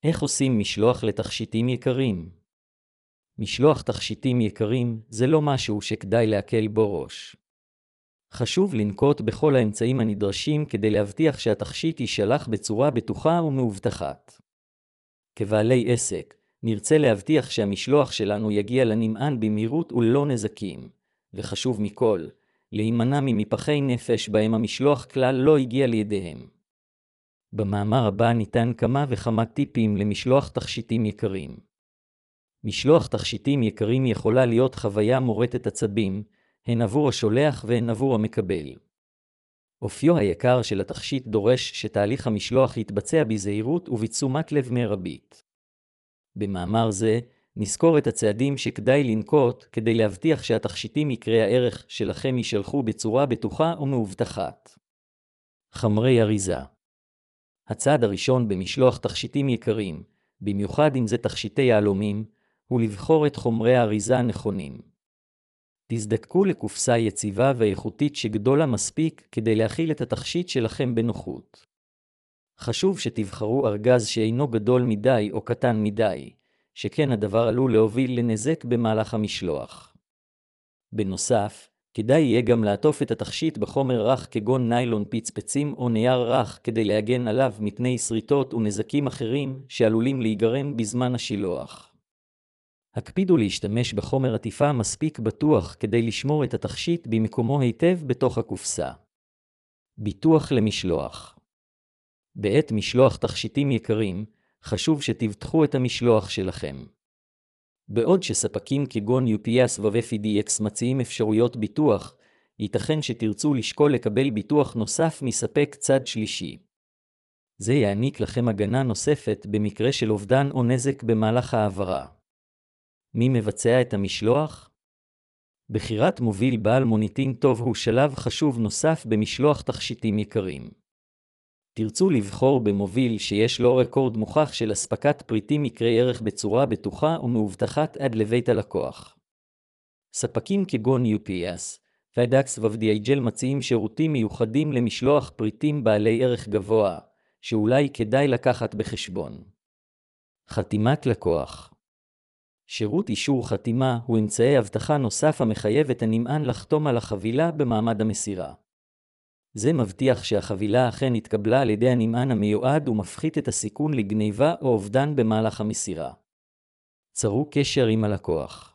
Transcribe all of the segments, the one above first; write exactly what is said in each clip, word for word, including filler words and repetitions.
איך עושים משלוח לתכשיטים יקרים? משלוח תכשיטים יקרים זה לא משהו שכדאי להקל בו ראש. חשוב לנקוט בכל האמצעים הנדרשים כדי להבטיח שהתכשיט יישלח בצורה בטוחה ומאובטחת. כבעלי עסק, נרצה להבטיח שהמשלוח שלנו יגיע לנמען במהירות וללא נזקים, וחשוב מכל, להימנע ממפחי נפש בהם המשלוח כלל לא הגיע לידיהם. במאמר הבא ניתן כמה וכמה טיפים למשלוח תכשיטים יקרים. משלוח תכשיטים יקרים יכולה להיות חוויה מורטת עצבים, הן עבור השולח והן עבור המקבל. אופיו היקר של התכשיט דורש שתהליך המשלוח יתבצע בזהירות ובתשומת לב מרבית. במאמר זה, נזכור את הצעדים שכדאי לנקוט כדי להבטיח שהתכשיטים יקרי הערך שלכם יישלחו בצורה בטוחה ומאובטחת. חומרי אריזה. הצעד הראשון במשלוח תכשיטים יקרים, במיוחד אם זה תכשיטי יהלומים, הוא לבחור את חומרי האריזה הנכונים. תזדקקו לקופסה יציבה ואיכותית שגדולה מספיק כדי להכיל את התכשיט שלכם בנוחות. חשוב שתבחרו ארגז שאינו גדול מדי או קטן מדי, שכן הדבר עלול להוביל לנזק במהלך המשלוח. בנוסף, כדאי יהיה גם לעטוף את התכשיט בחומר רך כגון ניילון פצפצים או נייר רך כדי להגן עליו מפני שריטות ונזקים אחרים שעלולים להיגרם בזמן השילוח. הקפידו להשתמש בחומר עטיפה מספיק בטוח כדי לשמור את התכשיט במקומו היטב בתוך הקופסה. ביטוח למשלוח. בעת משלוח תכשיטים יקרים, חשוב שתבטחו את המשלוח שלכם. בעוד שספקים כגון יו פי אס ו-אף די אקס מציעים אפשרויות ביטוח, ייתכן שתרצו לשקול לקבל ביטוח נוסף מספק צד שלישי. זה יעניק לכם הגנה נוספת במקרה של אובדן או נזק במהלך העברה. מי מבצע את המשלוח? בחירת מוביל בעל מוניטין טוב הוא שלב חשוב נוסף במשלוח תכשיטים יקרים. תרצו לבחור במוביל שיש לו רקורד מוכח של אספקת פריטים יקרי ערך בצורה בטוחה ומאובטחת עד לבית הלקוח. ספקים כגון יו פי אס, פדקס ו-די אייץ' אל מציעים שירותים מיוחדים למשלוח פריטים בעלי ערך גבוה, שאולי כדאי לקחת בחשבון. חתימת לקוח. שירות אישור חתימה הוא אמצעי אבטחה נוסף המחייב את הנמען לחתום על החבילה במעמד המסירה. זה מבטיח שהחבילה אכן התקבלה על ידי הנמען המיועד ומפחית את הסיכון לגניבה או אובדן במהלך המסירה. צרו קשר עם הלקוח.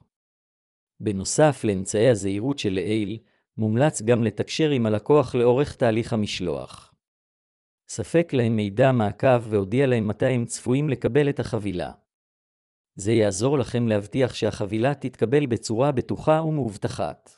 בנוסף לאמצעי הזהירות של לעיל, מומלץ גם לתקשר עם הלקוח לאורך תהליך המשלוח. ספק להם מידע מעקב והודיע להם מתי הם צפויים לקבל את החבילה. זה יעזור לכם להבטיח שהחבילה תתקבל בצורה בטוחה ומאובטחת.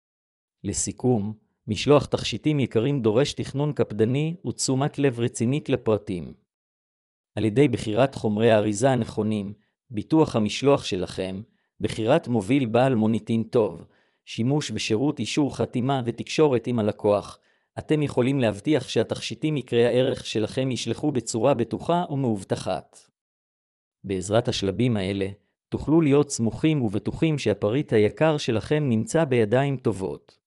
לסיכום, משלוח תכשיטים יקרים דורש תכנון קפדני ותשומת לב רצינית לפרטים. על ידי בחירת חומרי האריזה הנכונים, ביטוח המשלוח שלכם, בחירת מוביל בעל מוניטין טוב, שימוש בשירות אישור חתימה ותקשורת עם הלקוח, אתם יכולים להבטיח שהתכשיטים יקרי הערך שלכם ישלחו בצורה בטוחה ומאובטחת. בעזרת השלבים האלה, תוכלו להיות סמוכים ובטוחים שהפריט היקר שלכם נמצא בידיים טובות.